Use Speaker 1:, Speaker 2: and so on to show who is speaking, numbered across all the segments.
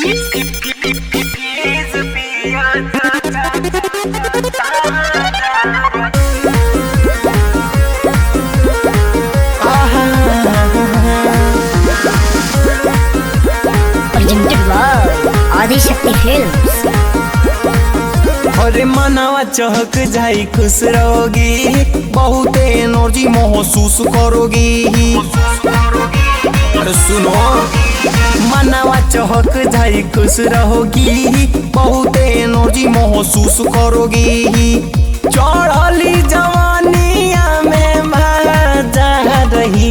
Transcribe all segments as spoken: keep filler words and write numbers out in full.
Speaker 1: Adishakti films.
Speaker 2: अरे मनावा चहक जाई खुश रहोगी, बहुत एनर्जी महसूस करोगी। अरे सुनो, मनावा चहक जाई खुश रहोगी, बहुत एनर्जी महसूस करोगी। चढ़ली जवानिया में मजा रही,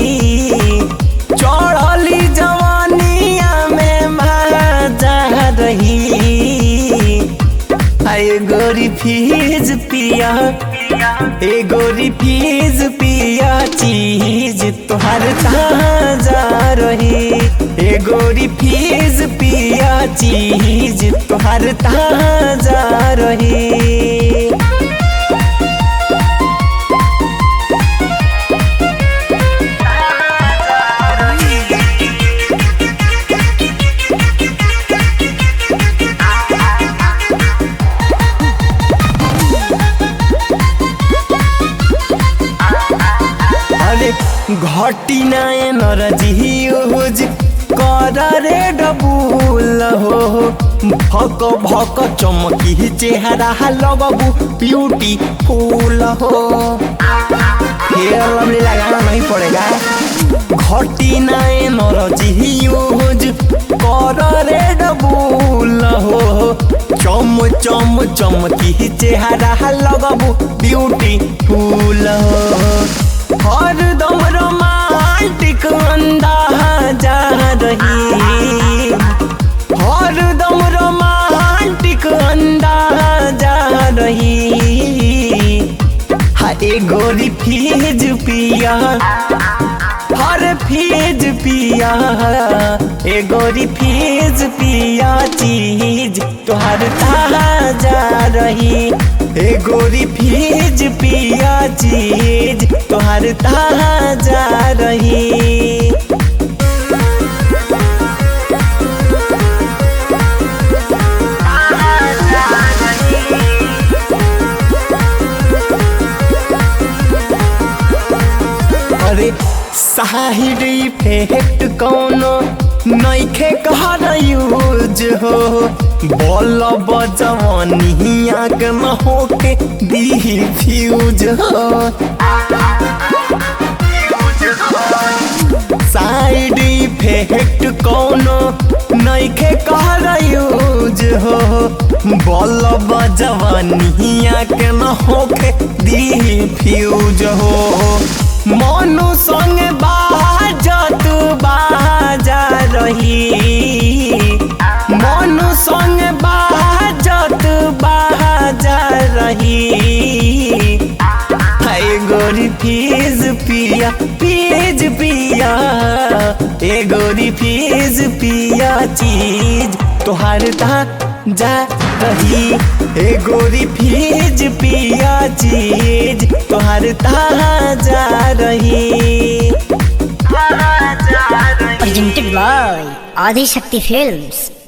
Speaker 2: चढ़ली जवानिया में मजा रही। ए गोरी फीज पिया, ए गोरी फीज पिया, चीज तोहर ताजा रही। ए गोरी फीज पिया, चीज तोहर ताजा रही। घटी नाय नरजी यूज कर रे डबुल हो, भक भक चमकी चेहरा लगबू ब्यूटीफुल हो। हेयर लवली लगाना नहीं पड़ेगा। घटी नाय नरजी यूज कर रे डबुल हो, चम चम चमकी चेहरा लगबू ब्यूटीफुल हो। हरदम रोमांटिक अंदाजा रही, हरदम रोमांटिक अंदाजा रही। हाय गोरी फीज पिया, हर फीज पिया, ए गोरी फीज पिया, चीज तोहर ताजा रही। ए गोरी फीज पिया, चीज तोहर ताजा रही। अरे साइड इफेक्ट कौनो नइखे कहर यूज हो, बोल बजवनिया के न होके दी फ्यूज हो। साइड इफेक्ट कौनो नइखे कहर यूज हो, बोल बजवनिया के न होके दी फ्यूज हो। मनु संग बाजत बाजा रही, मनु संग बाजत बाजा रही। ए गोरी फीज पिया, फीज पिया, ए गोरी फीज पिया, चीज तोहर ताजा रही। ए गोरी फीज पिया, चीज तोहर ताजा रही।
Speaker 1: Presented by Adishakti films.